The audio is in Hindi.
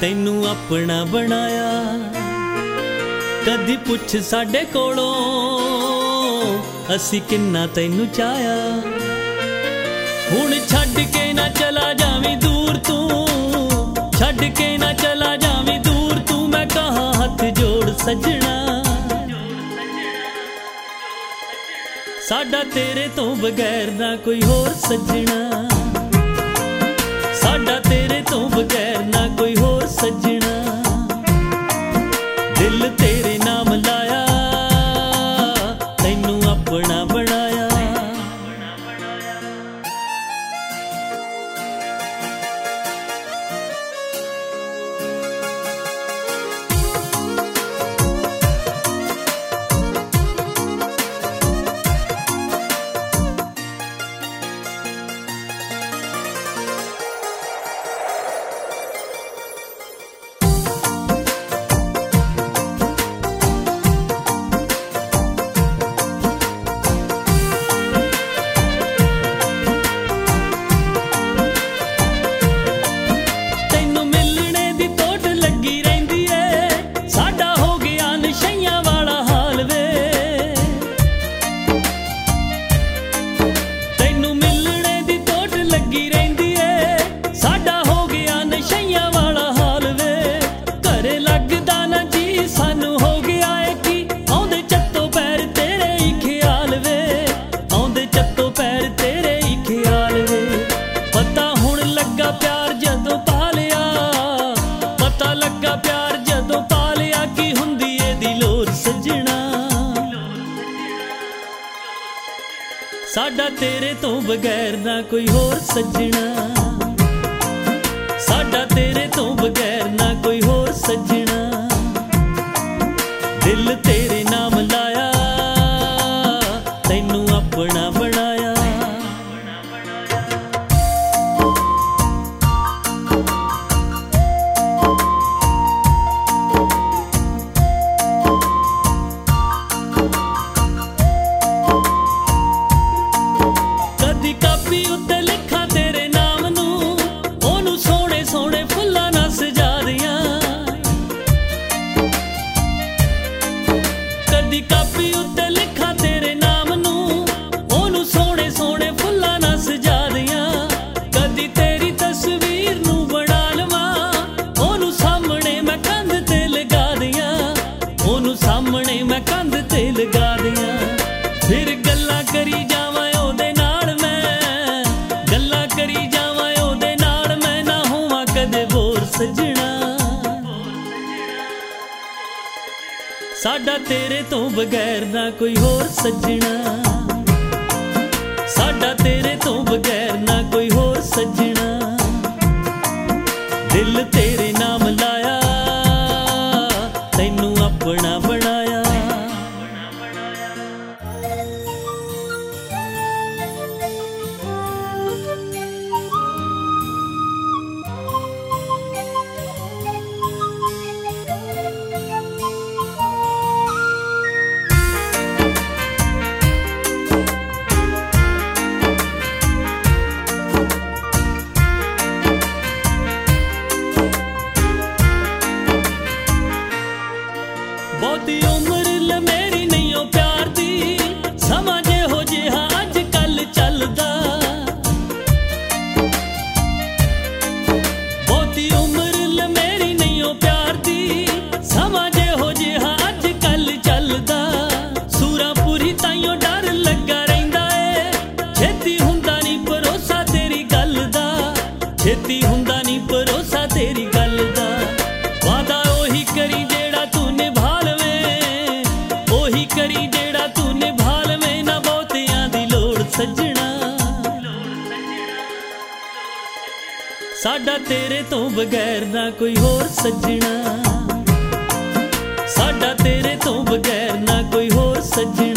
तैनू अपना बनाया। कदी पुछ साडे कोलों असी किन्ना तैनू चाहया। हुण छड्ड के ना चला जावीं दूर तू, छड्ड के ना चला जावीं दूर तू, मैं कहाँ हथ जोड़ सजना। साडा तेरे तो बगैर ना कोई होर सजना, साडा तेरे तो बगैर ना कोई होर सजना। दिल तेरे नाम लाया, तैनू अपना बनाया। साडा तेरे तो बगैर ना कोई होर सजना, साडा तेरे तो बगैर ना कोई होर सजना। दिल तेरे नाम लाया, तैनू अपना बनाया। कापी उत्ते लिखा तेरे नाम नू, ओनू सोहणे सोहणे फुल्लां नाल सजा दियां। कदी कापी उत्ते लिखा तेरे नाम नू, ओनू सोहणे सोहणे फुल्लां नाल सजा दियां। कदी तेरी तस्वीर नू बना लवां, ओनू सामणे मैं कंध ते लगा दियां, ओनू सामणे मैं कंध ते लगा दियां। फिर गल्लां करी जावां ओदे नाल, गल्लां करी जावां ओदे नाल, मैं ना होवां कदे बोर सजना। साडा तेरे तो बगैर ना कोई होर सजना, साडा तेरे तो बगैर ना कोई होर सजना। दिल तेरे नाम लाया, तैनू अपना बनाया। बहुती उम्र ल मेरी नहीं ओ प्यार दी, समा जेहो जिहा अज कल चलदा। बहुती उम्र ल मेरी नहीं ओ प्यार दी, समा जेहो जिहा अज कल चलदा। सूरापुरी ताइयों डर लगा रहिंदा ए, छेती हुंदा नहीं भरोसा तेरी गल दा, छेती हुंदा नहीं भरोसा तेरी गल दा। वादा ओही करी जेड़ा तू निभा लवें, ओही करी जेड़ा तू निभा लवें, ना बहुतियां दी लोड़ सजना। साडा तेरे तो बगैर ना कोई होर सजना, साडा तेरे तो बगैर ना कोई होर सजना।